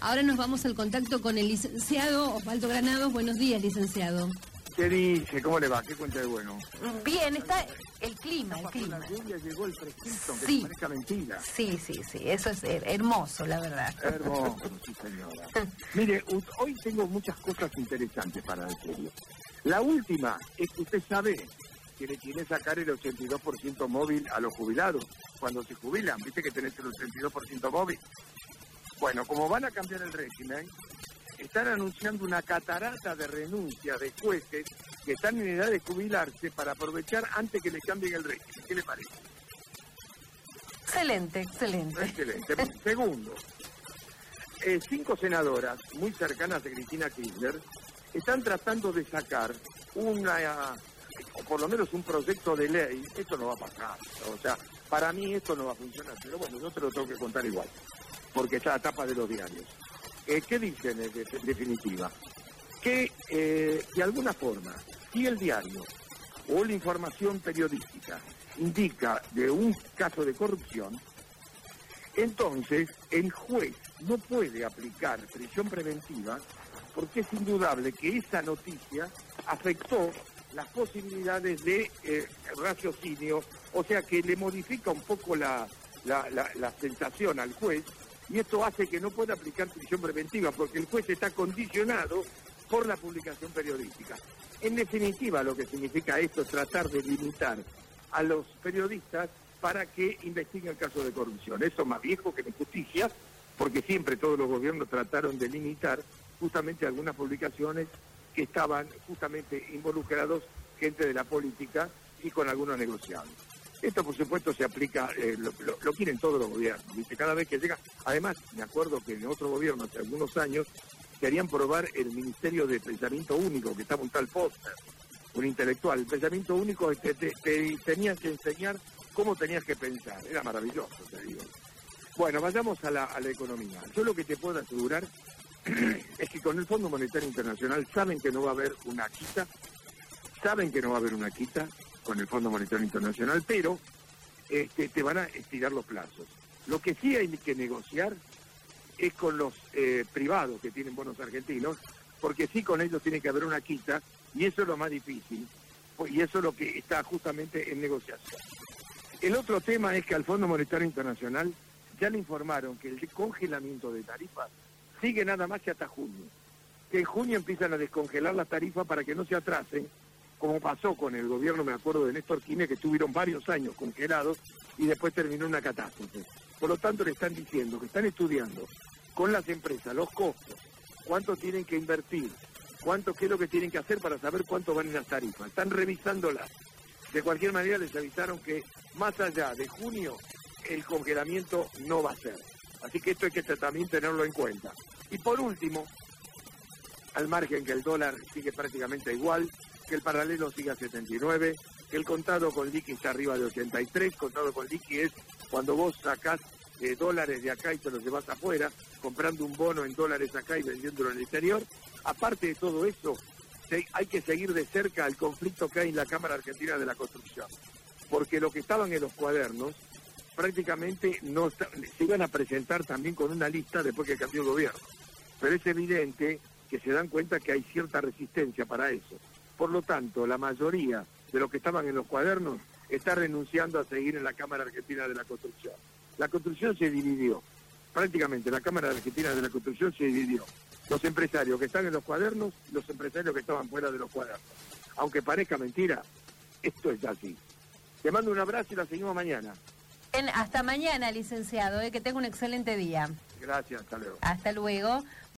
Ahora nos vamos al contacto con el licenciado Osvaldo Granados. Buenos días, licenciado. ¿Qué dice? ¿Cómo le va? ¿Qué cuenta de bueno? Bien, está el clima, el clima. La lluvia llegó el fresquito, aunque Sí. parezca mentira. Sí, eso es hermoso, la verdad. Hermoso, sí señora. Mire, hoy tengo muchas cosas interesantes para decirle. La última es que usted sabe que le quiere sacar el 82% móvil a los jubilados cuando se jubilan. ¿Viste que tenés el 82% móvil? Bueno, como van a cambiar el régimen, están anunciando una catarata de renuncia de jueces que están en edad de jubilarse para aprovechar antes que le cambien el régimen. ¿Qué le parece? Excelente, excelente. Excelente. Segundo, 5 senadoras muy cercanas a Cristina Kirchner están tratando de sacar o por lo menos un proyecto de ley. Esto no va a pasar. O sea, para mí esto no va a funcionar. Pero bueno, yo te lo tengo que contar igual, porque está a tapa de los diarios. ¿Qué dicen en definitiva? Que de alguna forma, si el diario o la información periodística indica de un caso de corrupción, entonces el juez no puede aplicar prisión preventiva porque es indudable que esa noticia afectó las posibilidades de raciocinio, o sea que le modifica un poco la sensación al juez. Y esto hace que no pueda aplicar prisión preventiva, porque el juez está condicionado por la publicación periodística. En definitiva, lo que significa esto es tratar de limitar a los periodistas para que investiguen el caso de corrupción. Eso es más viejo que la injusticia, porque siempre todos los gobiernos trataron de limitar justamente algunas publicaciones que estaban justamente involucrados gente de la política y con algunos negociados. Esto, por supuesto, se aplica, lo quieren todos los gobiernos, ¿viste? Cada vez que llega. Además, me acuerdo que en otro gobierno, hace algunos años, querían probar el Ministerio de Pensamiento Único, que estaba un tal Foster, un intelectual. El pensamiento único te tenían que enseñar cómo tenías que pensar. Era maravilloso, te digo. Bueno, vayamos a la economía. Yo lo que te puedo asegurar es que con el Fondo Monetario Internacional saben que no va a haber una quita, con el Fondo Monetario Internacional, pero te van a estirar los plazos. Lo que sí hay que negociar es con los privados que tienen bonos argentinos, porque sí con ellos tiene que haber una quita, y eso es lo más difícil, y eso es lo que está justamente en negociación. El otro tema es que al Fondo Monetario Internacional ya le informaron que el congelamiento de tarifas sigue nada más que hasta junio, que en junio empiezan a descongelar las tarifas para que no se atrasen, como pasó con el gobierno, me acuerdo de Néstor Kirchner, que tuvieron varios años congelados y después terminó una catástrofe. Por lo tanto, le están diciendo que están estudiando con las empresas los costos, cuánto tienen que invertir, qué es lo que tienen que hacer para saber cuánto van en las tarifas. Están revisándolas. De cualquier manera, les avisaron que más allá de junio, el congelamiento no va a ser. Así que esto hay que también tenerlo en cuenta. Y por último, al margen que el dólar sigue prácticamente igual, que el paralelo siga a 79, que el contado con liqui está arriba de 83, contado con liqui es cuando vos sacás dólares de acá y te los llevas afuera, comprando un bono en dólares acá y vendiéndolo en el exterior. Aparte de todo eso, hay que seguir de cerca el conflicto que hay en la Cámara Argentina de la Construcción, porque lo que estaban en los cuadernos prácticamente se iban a presentar también con una lista después que cambió el gobierno, pero es evidente que se dan cuenta que hay cierta resistencia para eso. Por lo tanto, la mayoría de los que estaban en los cuadernos está renunciando a seguir en la Cámara Argentina de la Construcción. La construcción se dividió. Prácticamente la Cámara Argentina de la Construcción se dividió. Los empresarios que están en los cuadernos y los empresarios que estaban fuera de los cuadernos. Aunque parezca mentira, esto es así. Te mando un abrazo y la seguimos mañana. Hasta mañana, licenciado. Que tenga un excelente día. Gracias, hasta luego. Hasta luego.